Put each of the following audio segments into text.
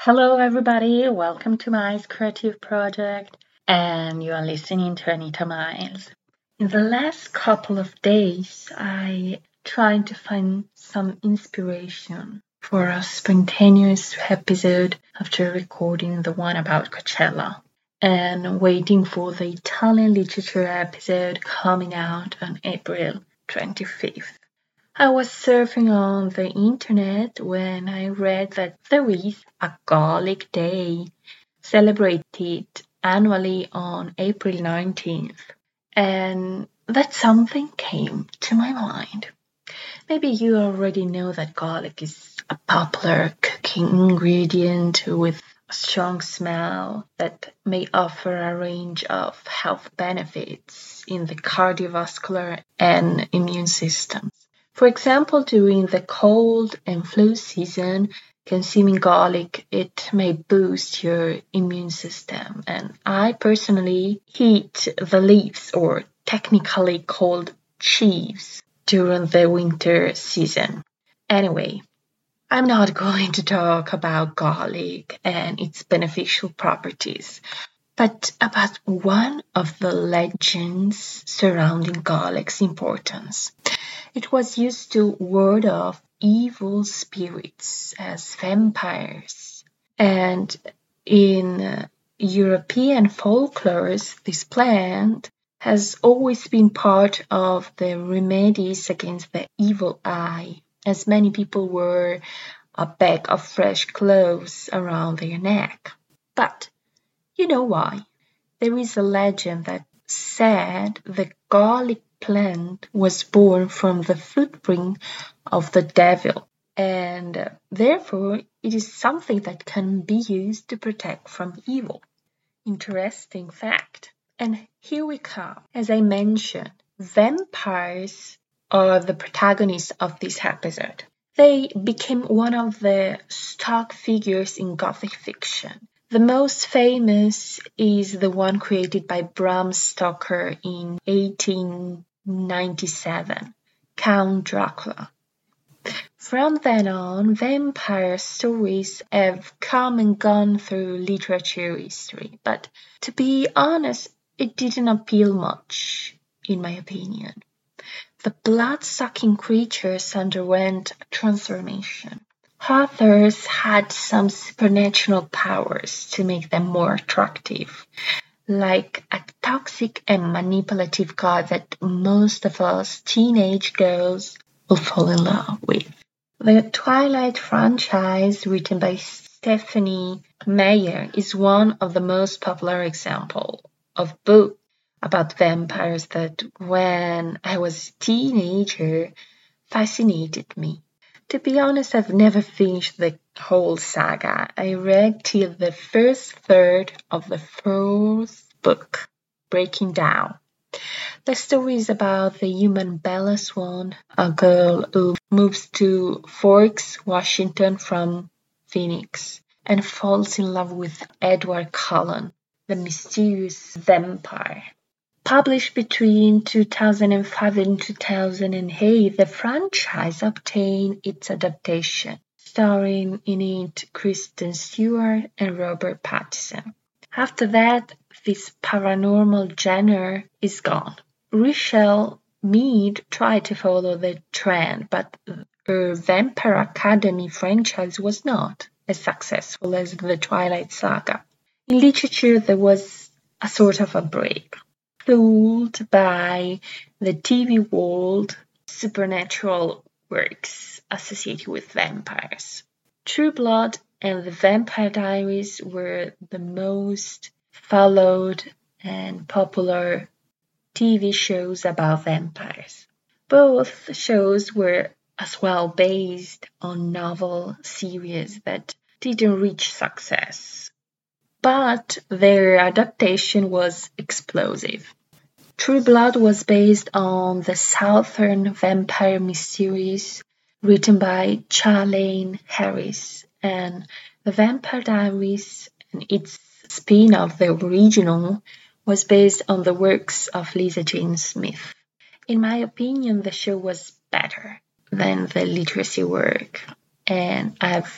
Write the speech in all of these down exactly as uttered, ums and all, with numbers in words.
Hello, everybody. Welcome to my creative project, and you are listening to Anita Miles. In the last couple of days, I tried to find some inspiration for a spontaneous episode after recording the one about Coachella and waiting for the Italian literature episode coming out on April twenty-fifth. I was surfing on the internet when I read that there is a Garlic Day celebrated annually on April nineteenth, and that something came to my mind. Maybe you already know that garlic is a popular cooking ingredient with a strong smell that may offer a range of health benefits in the cardiovascular and immune systems. For example, during the cold and flu season, consuming garlic, it may boost your immune system. And I personally eat the leaves, or technically called chives, during the winter season. Anyway, I'm not going to talk about garlic and its beneficial properties, but about one of the legends surrounding garlic's importance. It was used to ward off evil spirits as vampires. And in European folklores, this plant has always been part of the remedies against the evil eye, as many people wear a bag of fresh cloves around their neck. But you know why? There is a legend that said the garlic plant was born from the footprint of the devil, and therefore it is something that can be used to protect from evil. Interesting fact. And here we come. As I mentioned, vampires are the protagonists of this episode. They became one of the stock figures in Gothic fiction. The most famous is the one created by Bram Stoker in eighteen ninety-seven, Count Dracula. From then on, vampire stories have come and gone through literature history, but to be honest, it didn't appeal much, in my opinion. The blood-sucking creatures underwent a transformation. Authors had some supernatural powers to make them more attractive, like a toxic and manipulative god that most of us teenage girls will fall in love with. The Twilight franchise, written by Stephenie Meyer, is one of the most popular examples of books about vampires that, when I was a teenager, fascinated me. To be honest, I've never finished the whole saga. I read till the first third of the fourth book, Breaking Dawn. The story is about the human Bella Swan, a girl who moves to Forks, Washington from Phoenix, and falls in love with Edward Cullen, the mysterious vampire. Published between two thousand five and two thousand eight, the franchise obtained its adaptation, starring in it Kristen Stewart and Robert Pattinson. After that, this paranormal genre is gone. Richelle Mead tried to follow the trend, but her Vampire Academy franchise was not as successful as the Twilight Saga. In literature, there was a sort of a break. Fueled by the T V world, supernatural works associated with vampires. True Blood and The Vampire Diaries were the most followed and popular T V shows about vampires. Both shows were as well based on novel series that didn't reach success, but their adaptation was explosive. True Blood was based on the Southern Vampire Mysteries written by Charlaine Harris, and The Vampire Diaries and its spin-off, the original, was based on the works of Lisa Jane Smith. In my opinion, the show was better than the literacy work, and I've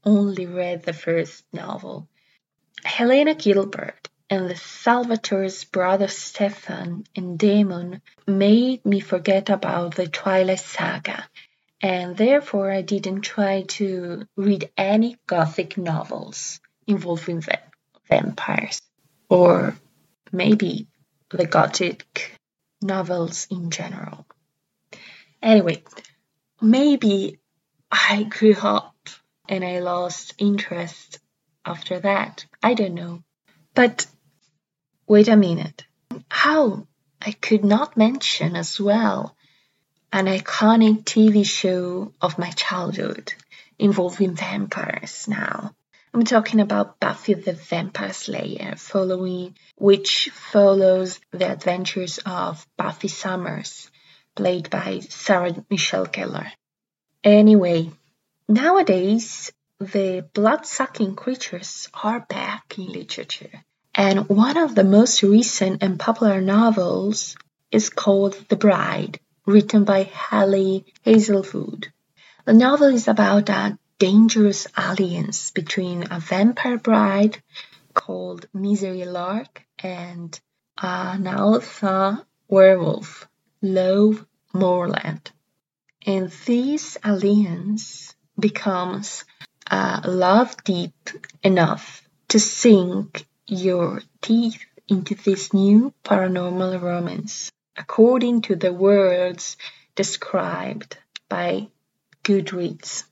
only read the first novel. Helena Gilbert and the Salvatore's brother Stefan and Damon made me forget about the Twilight Saga, and therefore I didn't try to read any Gothic novels involving va- vampires, or maybe the Gothic novels in general. Anyway, maybe I grew up and I lost interest after that. I don't know. But wait a minute. How I could not mention as well an iconic T V show of my childhood involving vampires now. I'm talking about Buffy the Vampire Slayer, following which follows the adventures of Buffy Summers, played by Sarah Michelle Gellar. Anyway, nowadays the blood-sucking creatures are back in literature, and one of the most recent and popular novels is called The Bride, written by Hallie Hazelwood. The novel is about a dangerous alliance between a vampire bride called Misery Lark and an alpha werewolf, Love Moreland. And this alliance becomes uh, love deep enough to sink your teeth into this new paranormal romance, according to the words described by Goodreads.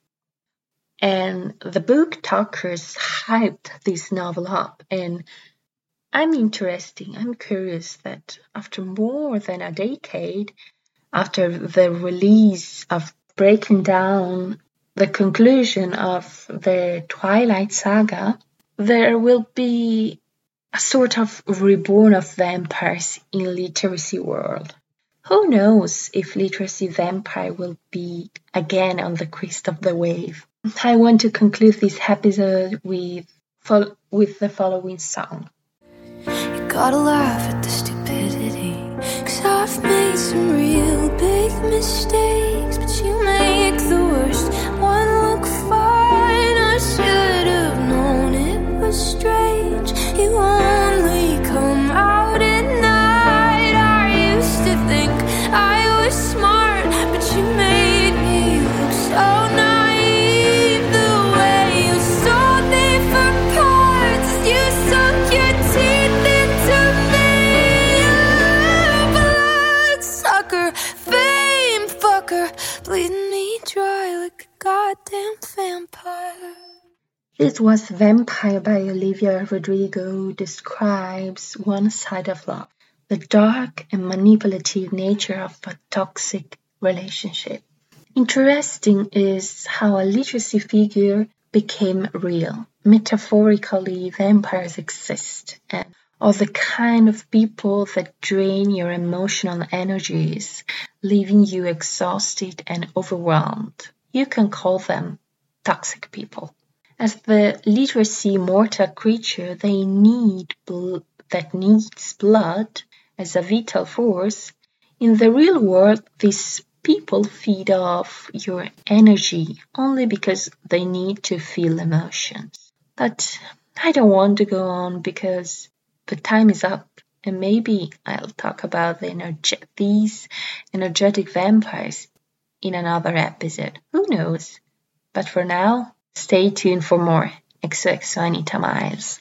And the book talkers hyped this novel up, and I'm interested, I'm curious that after more than a decade, after the release of breaking down the conclusion of the Twilight Saga, there will be a sort of reborn of vampires in literacy world. Who knows if literacy vampire will be again on the crest of the wave. I want to conclude this episode with, with the following song. You gotta laugh at the stupidity, 'cause I've made some real big mistakes, but you make the worst one look fine. I should have known it was strange. You only come out at night. I used to think I was smart, but you made me look so naive. The way you sold me for parts, you sunk your teeth into me. Bloodsucker, fame fucker, bleeding me dry like a goddamn vampire. This was Vampire by Olivia Rodrigo describes one side of love, the dark and manipulative nature of a toxic relationship. Interesting is how a literacy figure became real. Metaphorically, vampires exist and are the kind of people that drain your emotional energies, leaving you exhausted and overwhelmed. You can call them toxic people. As the literacy mortal creature they need bl- that needs blood as a vital force, in the real world these people feed off your energy only because they need to feel emotions. But I don't want to go on because the time is up, and maybe I'll talk about the energe- these energetic vampires in another episode. Who knows? But for now, stay tuned for more X O X O Anita Miles.